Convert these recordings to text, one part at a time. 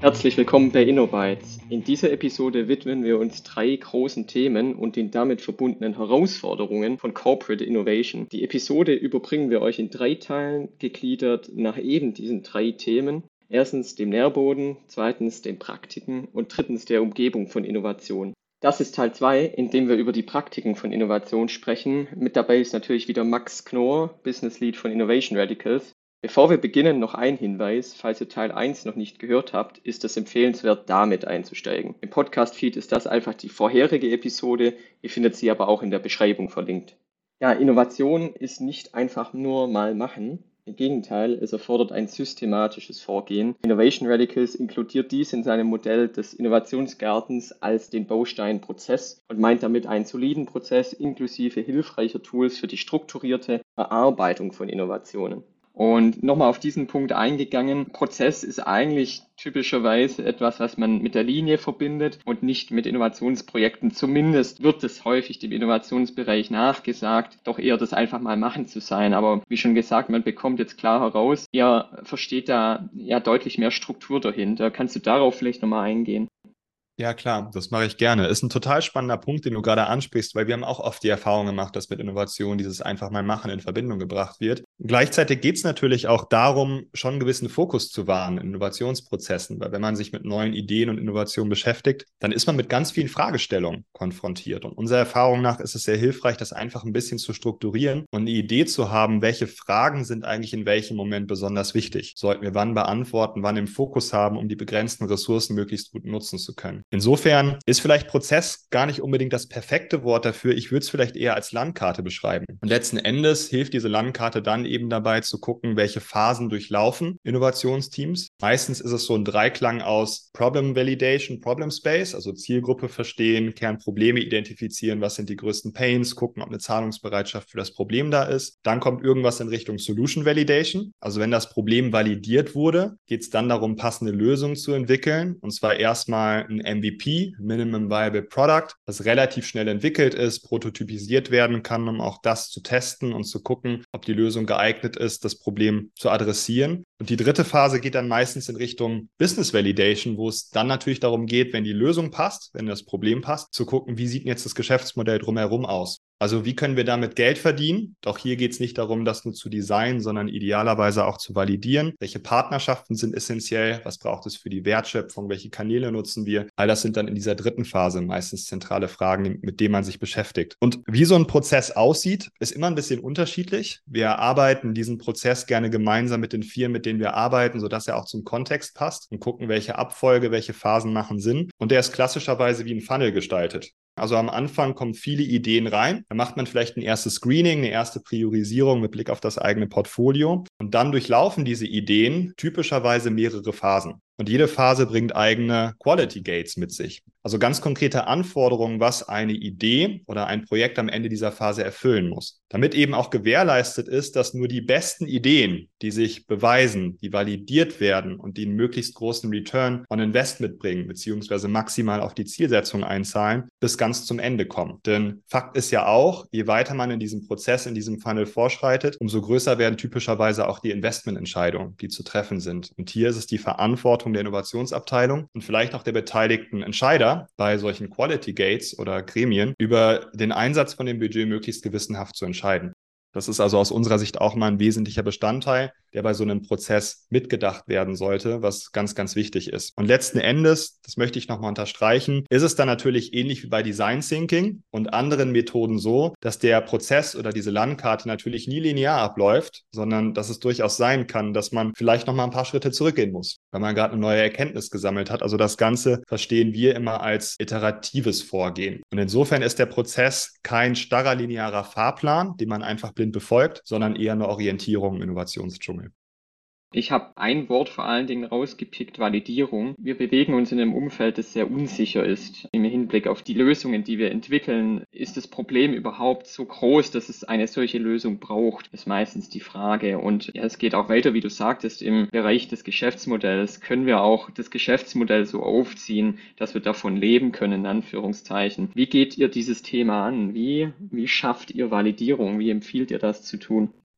Herzlich willkommen bei InnoBytes. In dieser Episode widmen wir uns 3 großen Themen und den damit verbundenen Herausforderungen von Corporate Innovation. Die Episode überbringen wir euch in 3 Teilen gegliedert nach eben diesen 3 Themen. Erstens dem Nährboden, zweitens den Praktiken und drittens der Umgebung von Innovation. Das ist Teil 2, in dem wir über die Praktiken von Innovation sprechen. Mit dabei ist natürlich wieder Max Knorr, Business Lead von Innovation Radicals. Bevor wir beginnen, noch ein Hinweis: Falls ihr Teil 1 noch nicht gehört habt, ist es empfehlenswert, damit einzusteigen. Im Podcast-Feed ist das einfach die vorherige Episode, ihr findet sie aber auch in der Beschreibung verlinkt. Ja, Innovation ist nicht einfach nur mal machen. Im Gegenteil, es erfordert ein systematisches Vorgehen. Innovation Radicals inkludiert dies in seinem Modell des Innovationsgartens als den Bausteinprozess und meint damit einen soliden Prozess inklusive hilfreicher Tools für die strukturierte Erarbeitung von Innovationen. Und nochmal auf diesen Punkt eingegangen: Prozess ist eigentlich typischerweise etwas, was man mit der Linie verbindet und nicht mit Innovationsprojekten. Zumindest wird es häufig dem Innovationsbereich nachgesagt, doch eher das einfach mal machen zu sein. Aber wie schon gesagt, man bekommt jetzt klar heraus, ihr versteht da ja deutlich mehr Struktur dahinter. Kannst du darauf vielleicht nochmal eingehen? Ja, klar, das mache ich gerne. Ist ein total spannender Punkt, den du gerade ansprichst, weil wir haben auch oft die Erfahrung gemacht, dass mit Innovation dieses einfach mal machen in Verbindung gebracht wird. Gleichzeitig geht es natürlich auch darum, schon einen gewissen Fokus zu wahren in Innovationsprozessen, weil wenn man sich mit neuen Ideen und Innovationen beschäftigt, dann ist man mit ganz vielen Fragestellungen konfrontiert. Und unserer Erfahrung nach ist es sehr hilfreich, das einfach ein bisschen zu strukturieren und eine Idee zu haben, welche Fragen sind eigentlich in welchem Moment besonders wichtig. Sollten wir wann beantworten, wann im Fokus haben, um die begrenzten Ressourcen möglichst gut nutzen zu können. Insofern ist vielleicht Prozess gar nicht unbedingt das perfekte Wort dafür. Ich würde es vielleicht eher als Landkarte beschreiben. Und letzten Endes hilft diese Landkarte dann eben dabei zu gucken, welche Phasen durchlaufen Innovationsteams. Meistens ist es so ein Dreiklang aus Problem Validation, Problem Space, also Zielgruppe verstehen, Kernprobleme identifizieren, was sind die größten Pains, gucken, ob eine Zahlungsbereitschaft für das Problem da ist. Dann kommt irgendwas in Richtung Solution Validation. Also wenn das Problem validiert wurde, geht es dann darum, passende Lösungen zu entwickeln. Und zwar erstmal ein MVP, Minimum Viable Product, das relativ schnell entwickelt ist, prototypisiert werden kann, um auch das zu testen und zu gucken, ob die Lösung geeignet ist, das Problem zu adressieren. Und die dritte Phase geht dann meistens in Richtung Business Validation, wo es dann natürlich darum geht, wenn die Lösung passt, wenn das Problem passt, zu gucken, wie sieht denn jetzt das Geschäftsmodell drumherum aus. Also wie können wir damit Geld verdienen? Doch hier geht es nicht darum, das nur zu designen, sondern idealerweise auch zu validieren. Welche Partnerschaften sind essentiell? Was braucht es für die Wertschöpfung? Welche Kanäle nutzen wir? All das sind dann in dieser dritten Phase meistens zentrale Fragen, mit denen man sich beschäftigt. Und wie so ein Prozess aussieht, ist immer ein bisschen unterschiedlich. Wir erarbeiten diesen Prozess gerne gemeinsam mit den Firmen, mit denen wir arbeiten, sodass er auch zum Kontext passt und gucken, welche Abfolge, welche Phasen machen Sinn. Und der ist klassischerweise wie ein Funnel gestaltet. Also am Anfang kommen viele Ideen rein. Dann macht man vielleicht ein erstes Screening, eine erste Priorisierung mit Blick auf das eigene Portfolio. Und dann durchlaufen diese Ideen typischerweise mehrere Phasen. Und jede Phase bringt eigene Quality Gates mit sich. Also ganz konkrete Anforderungen, was eine Idee oder ein Projekt am Ende dieser Phase erfüllen muss. Damit eben auch gewährleistet ist, dass nur die besten Ideen, die sich beweisen, die validiert werden und die einen möglichst großen Return on Invest mitbringen, beziehungsweise maximal auf die Zielsetzung einzahlen, bis ganz zum Ende kommen. Denn Fakt ist ja auch, je weiter man in diesem Prozess, in diesem Funnel vorschreitet, umso größer werden typischerweise auch die Investmententscheidungen, die zu treffen sind. Und hier ist es die Verantwortung der Innovationsabteilung und vielleicht auch der beteiligten Entscheider bei solchen Quality Gates oder Gremien über den Einsatz von dem Budget möglichst gewissenhaft zu entscheiden. Das ist also aus unserer Sicht auch mal ein wesentlicher Bestandteil, der bei so einem Prozess mitgedacht werden sollte, was ganz, ganz wichtig ist. Und letzten Endes, das möchte ich nochmal unterstreichen, ist es dann natürlich ähnlich wie bei Design Thinking und anderen Methoden so, dass der Prozess oder diese Landkarte natürlich nie linear abläuft, sondern dass es durchaus sein kann, dass man vielleicht nochmal ein paar Schritte zurückgehen muss, weil man gerade eine neue Erkenntnis gesammelt hat. Also das Ganze verstehen wir immer als iteratives Vorgehen. Und insofern ist der Prozess kein starrer linearer Fahrplan, den man einfach blind befolgt, sondern eher eine Orientierung im Innovationsdschungel. Ich habe ein Wort vor allen Dingen rausgepickt: Validierung. Wir bewegen uns in einem Umfeld, das sehr unsicher ist. Im Hinblick auf die Lösungen, die wir entwickeln, ist das Problem überhaupt so groß, dass es eine solche Lösung braucht, ist meistens die Frage. Und ja, es geht auch weiter, wie du sagtest, im Bereich des Geschäftsmodells. Können wir auch das Geschäftsmodell so aufziehen, dass wir davon leben können, in Anführungszeichen? Wie geht ihr dieses Thema an? Wie schafft ihr Validierung? Wie empfiehlt ihr das zu tun?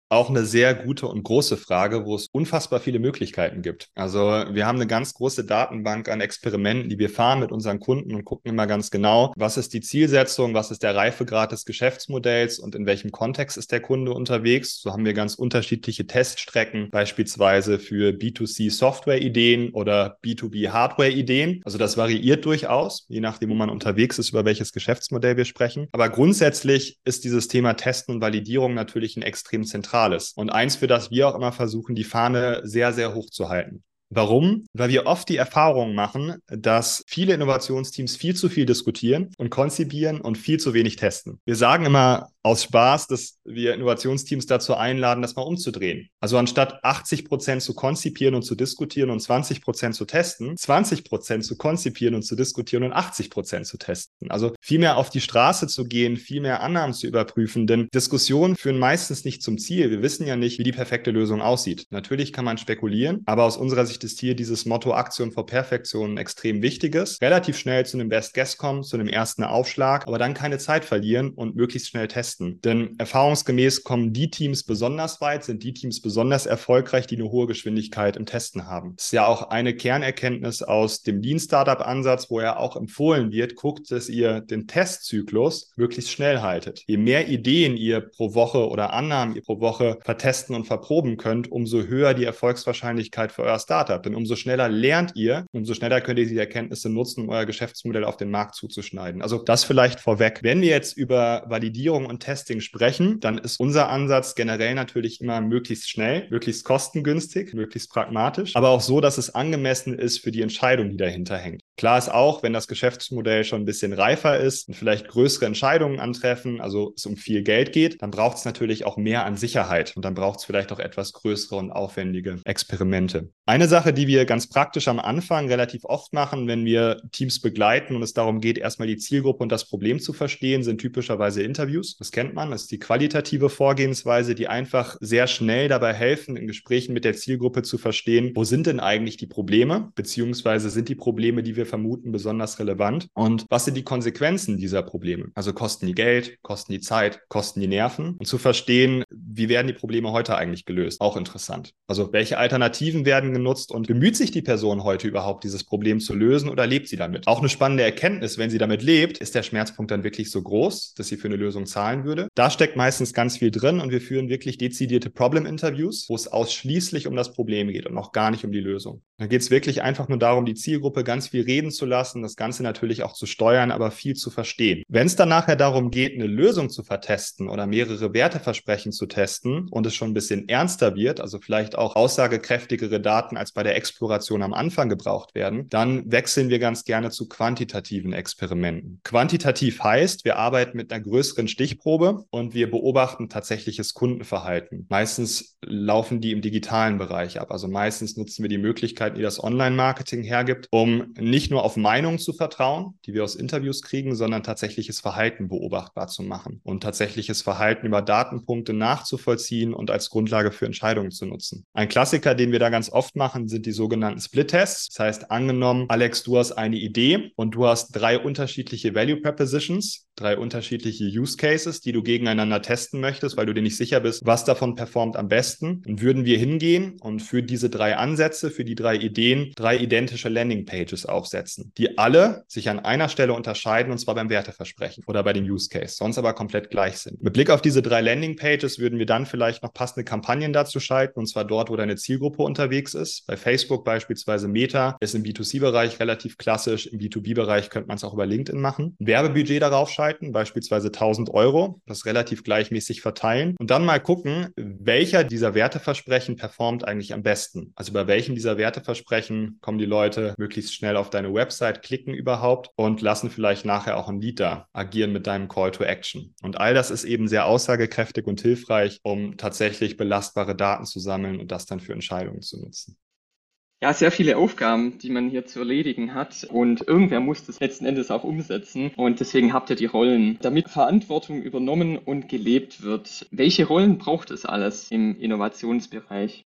Auch eine sehr gute und große Frage, wo es unfassbar viele Möglichkeiten gibt. Also wir haben eine ganz große Datenbank an Experimenten, die wir fahren mit unseren Kunden und gucken immer ganz genau, was ist die Zielsetzung, was ist der Reifegrad des Geschäftsmodells und in welchem Kontext ist der Kunde unterwegs. So haben wir ganz unterschiedliche Teststrecken, beispielsweise für B2C Software-Ideen oder B2B Hardware-Ideen. Also das variiert durchaus, je nachdem, wo man unterwegs ist, über welches Geschäftsmodell wir sprechen. Aber grundsätzlich ist dieses Thema Testen und Validierung natürlich ein extrem zentrales. Und eins, für das wir auch immer versuchen, die Fahne sehr, sehr hoch zu halten. Warum? Weil wir oft die Erfahrung machen, dass viele Innovationsteams viel zu viel diskutieren und konzipieren und viel zu wenig testen. Wir sagen immer aus Spaß, dass wir Innovationsteams dazu einladen, das mal umzudrehen. Also anstatt 80% zu konzipieren und zu diskutieren und 20% zu testen, 20% zu konzipieren und zu diskutieren und 80% zu testen. Also viel mehr auf die Straße zu gehen, viel mehr Annahmen zu überprüfen, denn Diskussionen führen meistens nicht zum Ziel. Wir wissen ja nicht, wie die perfekte Lösung aussieht. Natürlich kann man spekulieren, aber aus unserer Sicht ist hier dieses Motto Aktion vor Perfektion extrem wichtiges. Relativ schnell zu einem Best Guess kommen, zu einem ersten Aufschlag, aber dann keine Zeit verlieren und möglichst schnell testen. Denn erfahrungsgemäß kommen die Teams besonders weit, sind die Teams besonders erfolgreich, die eine hohe Geschwindigkeit im Testen haben. Das ist ja auch eine Kernerkenntnis aus dem Lean Startup Ansatz, wo ja auch empfohlen wird, guckt, dass ihr den Testzyklus möglichst schnell haltet. Je mehr Ideen ihr pro Woche oder Annahmen ihr pro Woche vertesten und verproben könnt, umso höher die Erfolgswahrscheinlichkeit für euer Startup. Denn umso schneller lernt ihr, umso schneller könnt ihr diese Erkenntnisse nutzen, um euer Geschäftsmodell auf den Markt zuzuschneiden. Also das vielleicht vorweg. Wenn wir jetzt über Validierung und Testing sprechen, dann ist unser Ansatz generell natürlich immer möglichst schnell, möglichst kostengünstig, möglichst pragmatisch, aber auch so, dass es angemessen ist für die Entscheidung, die dahinter hängt. Klar ist auch, wenn das Geschäftsmodell schon ein bisschen reifer ist und vielleicht größere Entscheidungen antreffen, also es um viel Geld geht, dann braucht es natürlich auch mehr an Sicherheit und dann braucht es vielleicht auch etwas größere und aufwendige Experimente. Eine Sache, die wir ganz praktisch am Anfang relativ oft machen, wenn wir Teams begleiten und es darum geht, erstmal die Zielgruppe und das Problem zu verstehen, sind typischerweise Interviews. Das kennt man, das ist die qualitative Vorgehensweise, die einfach sehr schnell dabei helfen, in Gesprächen mit der Zielgruppe zu verstehen, wo sind denn eigentlich die Probleme, beziehungsweise sind die Probleme, die wir vermuten, besonders relevant und was sind die Konsequenzen dieser Probleme? Also kosten die Geld, kosten die Zeit, kosten die Nerven und zu verstehen, wie werden die Probleme heute eigentlich gelöst? Auch interessant. Also welche Alternativen werden genutzt und bemüht sich die Person heute überhaupt, dieses Problem zu lösen oder lebt sie damit? Auch eine spannende Erkenntnis, wenn sie damit lebt, ist der Schmerzpunkt dann wirklich so groß, dass sie für eine Lösung zahlen würde? Da steckt meistens ganz viel drin und wir führen wirklich dezidierte Problem-Interviews, wo es ausschließlich um das Problem geht und noch gar nicht um die Lösung. Da geht es wirklich einfach nur darum, die Zielgruppe ganz viel reden zu lassen, das Ganze natürlich auch zu steuern, aber viel zu verstehen. Wenn es dann nachher darum geht, eine Lösung zu vertesten oder mehrere Werteversprechen zu testen und es schon ein bisschen ernster wird, also vielleicht auch aussagekräftigere Daten als bei der Exploration am Anfang gebraucht werden, dann wechseln wir ganz gerne zu quantitativen Experimenten. Quantitativ heißt, wir arbeiten mit einer größeren Stichprobe und wir beobachten tatsächliches Kundenverhalten. Meistens laufen die im digitalen Bereich ab. Also meistens nutzen wir die Möglichkeiten, die das Online-Marketing hergibt, um nicht nur auf Meinungen zu vertrauen, die wir aus Interviews kriegen, sondern tatsächliches Verhalten beobachtbar zu machen und tatsächliches Verhalten über Datenpunkte nachzuvollziehen und als Grundlage für Entscheidungen zu nutzen. Ein Klassiker, den wir da ganz oft machen, sind die sogenannten Split-Tests. Das heißt, angenommen, Alex, du hast eine Idee und du hast 3 unterschiedliche Value Propositions, 3 unterschiedliche Use Cases, die du gegeneinander testen möchtest, weil du dir nicht sicher bist, was davon performt am besten. Dann würden wir hingehen und für diese 3 Ansätze, für die 3 Ideen, 3 identische Landing-Pages aufsetzen, die alle sich an einer Stelle unterscheiden, und zwar beim Werteversprechen oder bei dem Use Case, sonst aber komplett gleich sind. Mit Blick auf diese 3 Landing-Pages würden wir dann vielleicht noch passende Kampagnen dazu schalten, und zwar dort, wo deine Zielgruppe unterwegs ist. Bei Facebook beispielsweise Meta ist im B2C-Bereich relativ klassisch, im B2B-Bereich könnte man es auch über LinkedIn machen. Ein Werbebudget darauf schalten, beispielsweise 1.000 Euro, das relativ gleichmäßig verteilen und dann mal gucken, welcher dieser Werteversprechen performt eigentlich am besten. Also bei welchen dieser Werteversprechen kommen die Leute möglichst schnell auf deine Website, klicken überhaupt und lassen vielleicht nachher auch ein Lead da, agieren mit deinem Call to Action. Und all das ist eben sehr aussagekräftig und hilfreich, um tatsächlich belastbare Daten zu sammeln und das dann für Entscheidungen zu nutzen. Ja, sehr viele Aufgaben, die man hier zu erledigen hat und irgendwer muss das letzten Endes auch umsetzen und deswegen habt ihr die Rollen, damit Verantwortung übernommen und gelebt wird. Welche Rollen braucht es alles im Innovationsbereich?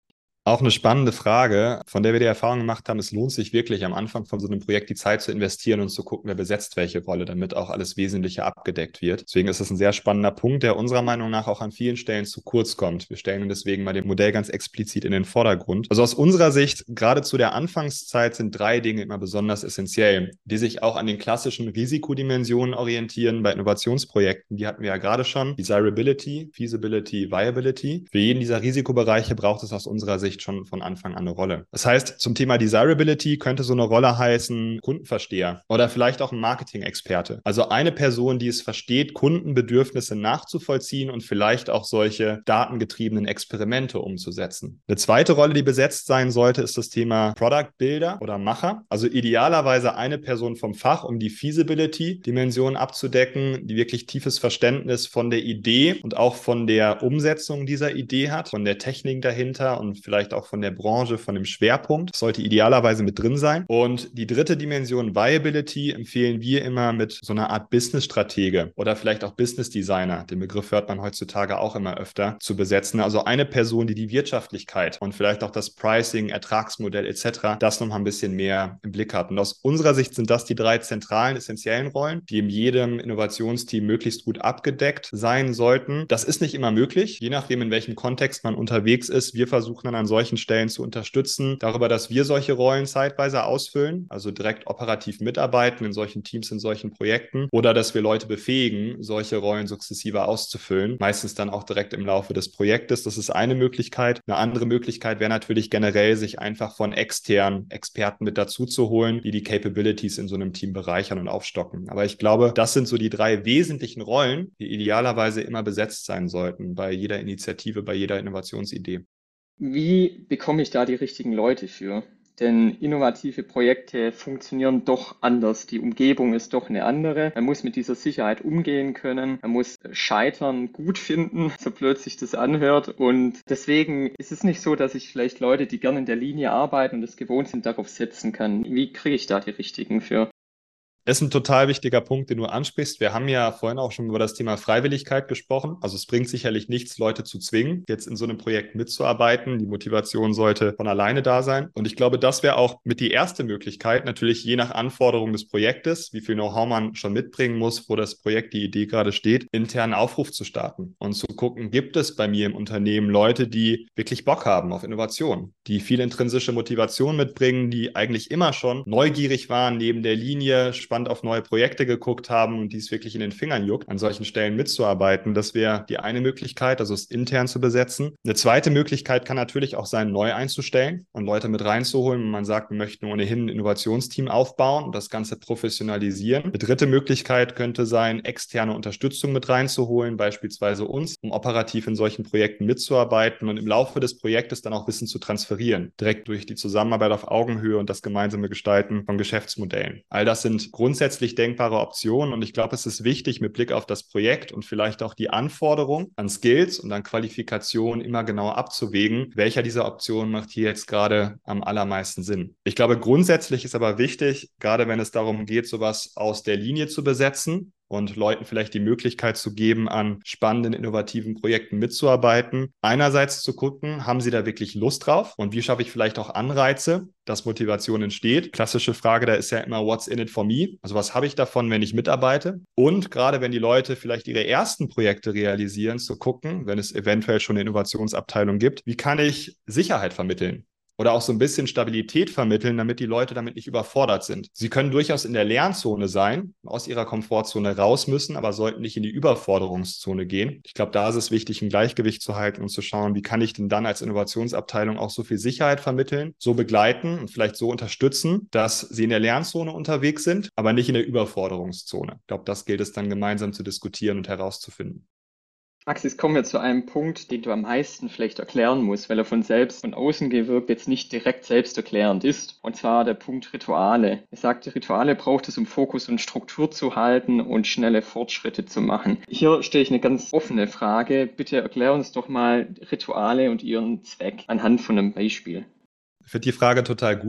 Auch eine spannende Frage, von der wir die Erfahrung gemacht haben, es lohnt sich wirklich am Anfang von so einem Projekt die Zeit zu investieren und zu gucken, wer besetzt welche Rolle, damit auch alles Wesentliche abgedeckt wird. Deswegen ist es ein sehr spannender Punkt, der unserer Meinung nach auch an vielen Stellen zu kurz kommt. Wir stellen deswegen mal dem Modell ganz explizit in den Vordergrund. Also aus unserer Sicht, gerade zu der Anfangszeit sind 3 Dinge immer besonders essentiell, die sich auch an den klassischen Risikodimensionen orientieren bei Innovationsprojekten. Die hatten wir ja gerade schon. Desirability, Feasibility, Viability. Für jeden dieser Risikobereiche braucht es aus unserer Sicht schon von Anfang an eine Rolle. Das heißt, zum Thema Desirability könnte so eine Rolle heißen Kundenversteher oder vielleicht auch ein Marketing-Experte. Also eine Person, die es versteht, Kundenbedürfnisse nachzuvollziehen und vielleicht auch solche datengetriebenen Experimente umzusetzen. Eine zweite Rolle, die besetzt sein sollte, ist das Thema Product Builder oder Macher. Also idealerweise eine Person vom Fach, um die Feasibility-Dimension abzudecken, die wirklich tiefes Verständnis von der Idee und auch von der Umsetzung dieser Idee hat, von der Technik dahinter und vielleicht auch von der Branche, von dem Schwerpunkt. Das sollte idealerweise mit drin sein. Und die dritte Dimension Viability empfehlen wir immer mit so einer Art Business-Stratege oder vielleicht auch Business Designer. Den Begriff hört man heutzutage auch immer öfter zu besetzen. Also eine Person, die die Wirtschaftlichkeit und vielleicht auch das Pricing, Ertragsmodell etc. das noch mal ein bisschen mehr im Blick hat. Und aus unserer Sicht sind das die 3 zentralen, essentiellen Rollen, die in jedem Innovationsteam möglichst gut abgedeckt sein sollten. Das ist nicht immer möglich, je nachdem, in welchem Kontext man unterwegs ist. Wir versuchen dann an solchen Stellen zu unterstützen, darüber, dass wir solche Rollen zeitweise ausfüllen, also direkt operativ mitarbeiten in solchen Teams, in solchen Projekten, oder dass wir Leute befähigen, solche Rollen sukzessive auszufüllen, meistens dann auch direkt im Laufe des Projektes. Das ist eine Möglichkeit. Eine andere Möglichkeit wäre natürlich generell, sich einfach von externen Experten mit dazu zu holen, die die Capabilities in so einem Team bereichern und aufstocken. Aber ich glaube, das sind so die 3 wesentlichen Rollen, die idealerweise immer besetzt sein sollten bei jeder Initiative, bei jeder Innovationsidee. Wie bekomme ich da die richtigen Leute für? Denn innovative Projekte funktionieren doch anders. Die Umgebung ist doch eine andere. Man muss mit dieser Sicherheit umgehen können. Man muss Scheitern gut finden, so blöd sich das anhört. Und deswegen ist es nicht so, dass ich vielleicht Leute, die gerne in der Linie arbeiten und es gewohnt sind, darauf setzen kann. Wie kriege ich da die richtigen für? Ist ein total wichtiger Punkt, den du ansprichst. Wir haben ja vorhin auch schon über das Thema Freiwilligkeit gesprochen. Also es bringt sicherlich nichts, Leute zu zwingen, jetzt in so einem Projekt mitzuarbeiten. Die Motivation sollte von alleine da sein. Und ich glaube, das wäre auch mit die erste Möglichkeit, natürlich je nach Anforderung des Projektes, wie viel Know-how man schon mitbringen muss, wo das Projekt, die Idee gerade steht, internen Aufruf zu starten und zu gucken, gibt es bei mir im Unternehmen Leute, die wirklich Bock haben auf Innovation, die viel intrinsische Motivation mitbringen, die eigentlich immer schon neugierig waren, neben der Linie spannend auf neue Projekte geguckt haben und die es wirklich in den Fingern juckt, an solchen Stellen mitzuarbeiten. Das wäre die eine Möglichkeit, also es intern zu besetzen. Eine zweite Möglichkeit kann natürlich auch sein, neu einzustellen und Leute mit reinzuholen, wenn man sagt, wir möchten ohnehin ein Innovationsteam aufbauen und das Ganze professionalisieren. Eine dritte Möglichkeit könnte sein, externe Unterstützung mit reinzuholen, beispielsweise uns, um operativ in solchen Projekten mitzuarbeiten und im Laufe des Projektes dann auch Wissen zu transferieren, direkt durch die Zusammenarbeit auf Augenhöhe und das gemeinsame Gestalten von Geschäftsmodellen. All das sind grundsätzlich denkbare Optionen und ich glaube, es ist wichtig, mit Blick auf das Projekt und vielleicht auch die Anforderungen an Skills und an Qualifikationen immer genau abzuwägen, welcher dieser Optionen macht hier jetzt gerade am allermeisten Sinn. Ich glaube, grundsätzlich ist aber wichtig, gerade wenn es darum geht, sowas aus der Linie zu besetzen, und Leuten vielleicht die Möglichkeit zu geben, an spannenden, innovativen Projekten mitzuarbeiten. Einerseits zu gucken, haben sie da wirklich Lust drauf und wie schaffe ich vielleicht auch Anreize, dass Motivation entsteht. Klassische Frage, da ist ja immer, what's in it for me? Also was habe ich davon, wenn ich mitarbeite? Und gerade wenn die Leute vielleicht ihre ersten Projekte realisieren, zu gucken, wenn es eventuell schon eine Innovationsabteilung gibt, wie kann ich Sicherheit vermitteln? Oder auch so ein bisschen Stabilität vermitteln, damit die Leute damit nicht überfordert sind. Sie können durchaus in der Lernzone sein, aus ihrer Komfortzone raus müssen, aber sollten nicht in die Überforderungszone gehen. Ich glaube, da ist es wichtig, ein Gleichgewicht zu halten und zu schauen, wie kann ich denn dann als Innovationsabteilung auch so viel Sicherheit vermitteln, so begleiten und vielleicht so unterstützen, dass sie in der Lernzone unterwegs sind, aber nicht in der Überforderungszone. Ich glaube, das gilt es dann gemeinsam zu diskutieren und herauszufinden. Axis, kommen wir zu einem Punkt, den du am meisten vielleicht erklären musst, weil er von selbst, von außen gewirkt, jetzt nicht direkt selbsterklärend ist. Und zwar der Punkt Rituale. Ich sagte, Rituale braucht es, um Fokus und Struktur zu halten und schnelle Fortschritte zu machen. Hier stelle ich eine ganz offene Frage. Bitte erklär uns doch mal Rituale und ihren Zweck anhand von einem Beispiel. Ich finde die Frage total gut.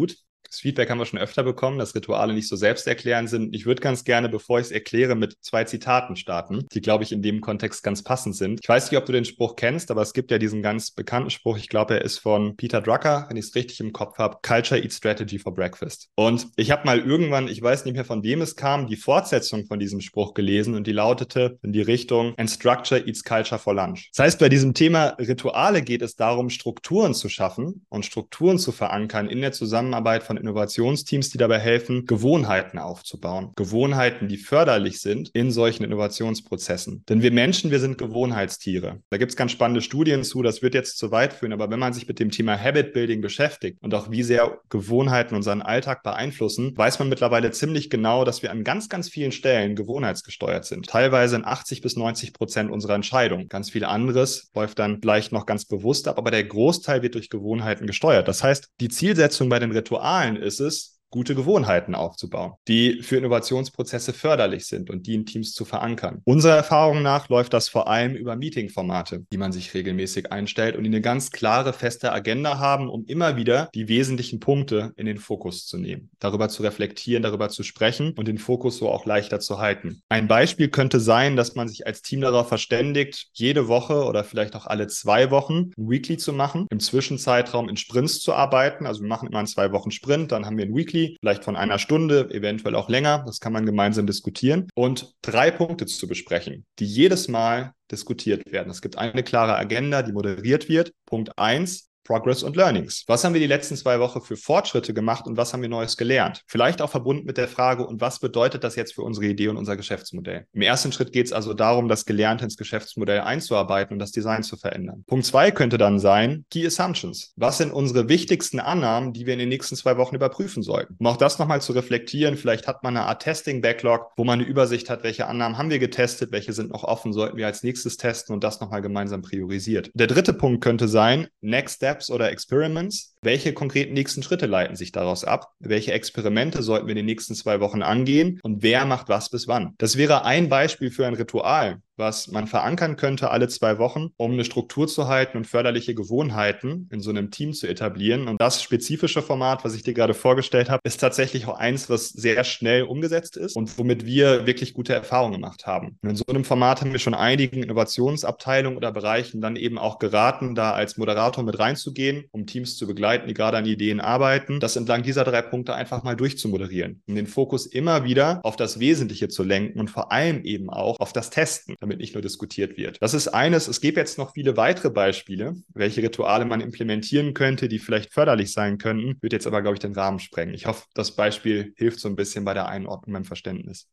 Das Feedback haben wir schon öfter bekommen, dass Rituale nicht so selbsterklärend sind. Ich würde ganz gerne, bevor ich es erkläre, mit 2 Zitaten starten, die, glaube ich, in dem Kontext ganz passend sind. Ich weiß nicht, ob du den Spruch kennst, aber es gibt ja diesen ganz bekannten Spruch, ich glaube, er ist von Peter Drucker, wenn ich es richtig im Kopf habe, Culture eats strategy for breakfast. Und ich habe mal irgendwann, ich weiß nicht mehr, von wem es kam, die Fortsetzung von diesem Spruch gelesen und die lautete in die Richtung And structure eats culture for lunch. Das heißt, bei diesem Thema Rituale geht es darum, Strukturen zu schaffen und Strukturen zu verankern in der Zusammenarbeit von Innovationsteams, die dabei helfen, Gewohnheiten aufzubauen. Gewohnheiten, die förderlich sind in solchen Innovationsprozessen. Denn wir Menschen, wir sind Gewohnheitstiere. Da gibt es ganz spannende Studien zu, das wird jetzt zu weit führen, aber wenn man sich mit dem Thema Habit Building beschäftigt und auch wie sehr Gewohnheiten unseren Alltag beeinflussen, weiß man mittlerweile ziemlich genau, dass wir an ganz, ganz vielen Stellen gewohnheitsgesteuert sind. Teilweise in 80-90% unserer Entscheidungen. Ganz viel anderes läuft dann vielleicht noch ganz bewusst ab, aber der Großteil wird durch Gewohnheiten gesteuert. Das heißt, die Zielsetzung bei den Ritualen ist es, gute Gewohnheiten aufzubauen, die für Innovationsprozesse förderlich sind und die in Teams zu verankern. Unserer Erfahrung nach läuft das vor allem über Meeting-Formate, die man sich regelmäßig einstellt und die eine ganz klare, feste Agenda haben, um immer wieder die wesentlichen Punkte in den Fokus zu nehmen, darüber zu reflektieren, darüber zu sprechen und den Fokus so auch leichter zu halten. Ein Beispiel könnte sein, dass man sich als Team darauf verständigt, jede Woche oder vielleicht auch alle 2 Wochen ein Weekly zu machen, im Zwischenzeitraum in Sprints zu arbeiten. Also wir machen immer einen 2 Wochen Sprint, dann haben wir ein Weekly, vielleicht von 1 Stunde, eventuell auch länger. Das kann man gemeinsam diskutieren. Und 3 Punkte zu besprechen, die jedes Mal diskutiert werden. Es gibt eine klare Agenda, die moderiert wird. Punkt 1. Progress und Learnings. Was haben wir die letzten 2 Wochen für Fortschritte gemacht und was haben wir Neues gelernt? Vielleicht auch verbunden mit der Frage, und was bedeutet das jetzt für unsere Idee und unser Geschäftsmodell? Im ersten Schritt geht es also darum, das Gelernte ins Geschäftsmodell einzuarbeiten und das Design zu verändern. Punkt 2 könnte dann sein, Key Assumptions. Was sind unsere wichtigsten Annahmen, die wir in den nächsten 2 Wochen überprüfen sollten? Um auch das nochmal zu reflektieren, vielleicht hat man eine Art Testing-Backlog, wo man eine Übersicht hat, welche Annahmen haben wir getestet, welche sind noch offen, sollten wir als nächstes testen und das nochmal gemeinsam priorisiert. Der dritte Punkt könnte sein, Next Steps oder Experiments. Welche konkreten nächsten Schritte leiten sich daraus ab? Welche Experimente sollten wir in den nächsten 2 Wochen angehen? Und wer macht was bis wann? Das wäre ein Beispiel für ein Ritual, was man verankern könnte alle 2 Wochen, um eine Struktur zu halten und förderliche Gewohnheiten in so einem Team zu etablieren. Und das spezifische Format, was ich dir gerade vorgestellt habe, ist tatsächlich auch eins, was sehr schnell umgesetzt ist und womit wir wirklich gute Erfahrungen gemacht haben. Und in so einem Format haben wir schon einigen Innovationsabteilungen oder Bereichen dann eben auch geraten, da als Moderator mit reinzugehen, um Teams zu begleiten, die gerade an Ideen arbeiten, das entlang dieser 3 Punkte einfach mal durchzumoderieren, um den Fokus immer wieder auf das Wesentliche zu lenken und vor allem eben auch auf das Testen, damit nicht nur diskutiert wird. Das ist eines. Es gäbe jetzt noch viele weitere Beispiele, welche Rituale man implementieren könnte, die vielleicht förderlich sein könnten, wird jetzt aber, glaube ich, den Rahmen sprengen. Ich hoffe, das Beispiel hilft so ein bisschen bei der Einordnung beim Verständnis.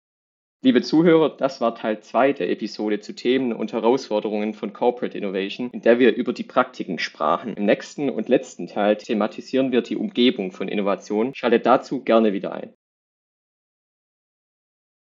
Liebe Zuhörer, das war Teil 2 der Episode zu Themen und Herausforderungen von Corporate Innovation, in der wir über die Praktiken sprachen. Im nächsten und letzten Teil thematisieren wir die Umgebung von Innovation. Schaltet dazu gerne wieder ein.